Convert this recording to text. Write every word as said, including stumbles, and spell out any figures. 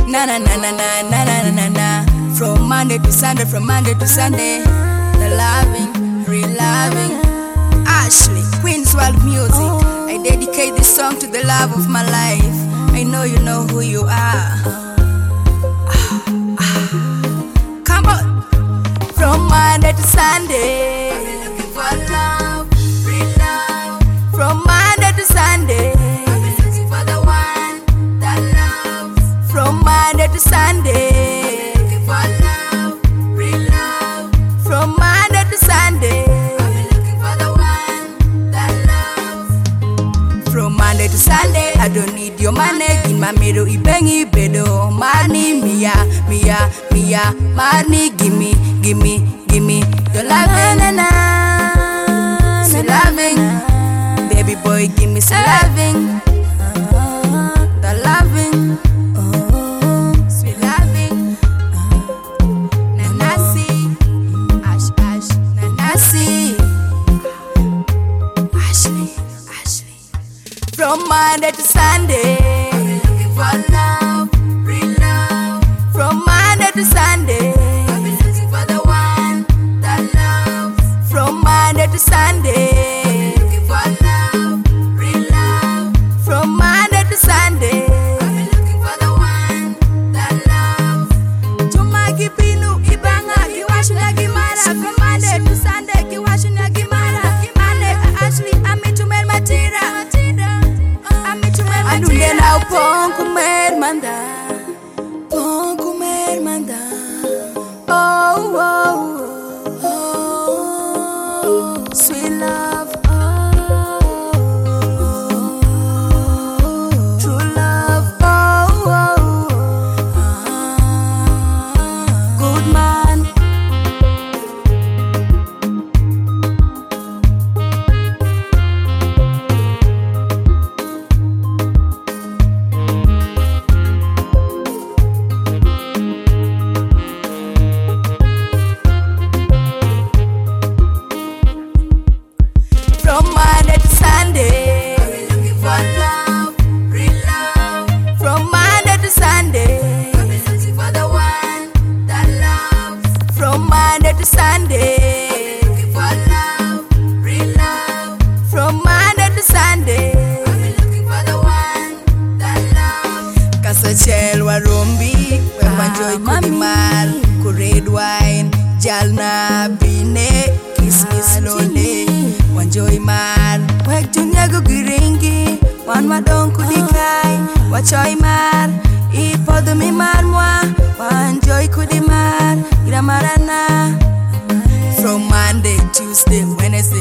Na na na na na na na na na. From Monday to Sunday, from Monday to Sunday. The loving, real loving. Ashley, Queen's World Music. I dedicate this song to the love of my life. I know you know who you are. Come on. From Monday to Sunday, I've been looking for love, real love. From Monday to Sunday, I've been looking for the one that loves. From Monday to Sunday, I've been looking for love, real love. From Monday to Sunday, I've been looking for the one that loves. From Monday to Sunday, I don't need your money. In my middle, ibengi bedo money, mia, mia, mia, money, gimme. Gimme, gimme your loving, na, na, na, sweet loving, baby boy, give me some loving, the loving, sweet loving, Nanasi, Ash, Ash, Nanasi, Ashley, Ashley. From Monday to Sunday, I've been looking for love, real love. From Monday to Sunday, Monday to Sunday, looking for love, real love. From Monday to Sunday, I've been looking for the one that loves. Tumagi pinu ibanga kiwashina gimara. From Monday to Sunday kiwashina gimara. Ane Ashley ami tumer matira. Ami tumer matira. Anduye na upon kumer manda, pon kumer manda. Oh oh. Sweet love, oh, oh, oh, true love, oh, oh, oh, good man. From Monday to Sunday, I've been looking for love, real love. From Monday to Sunday, I've been looking for the one that loves. From Monday to Sunday, I've been looking for love, real love. From Monday to Sunday, I've been looking for the one that loves. Kasachel warumbi, wepanjoy kudimar, ku red wine, jalna bine, kiss me slowly. Wanjoy mar, wek dunia go giringi, wan madong kudikai, wachoy mar, ipodo mi mar mwa, wanjoy kudimar, ira marana. From Monday, Tuesday, Wednesday,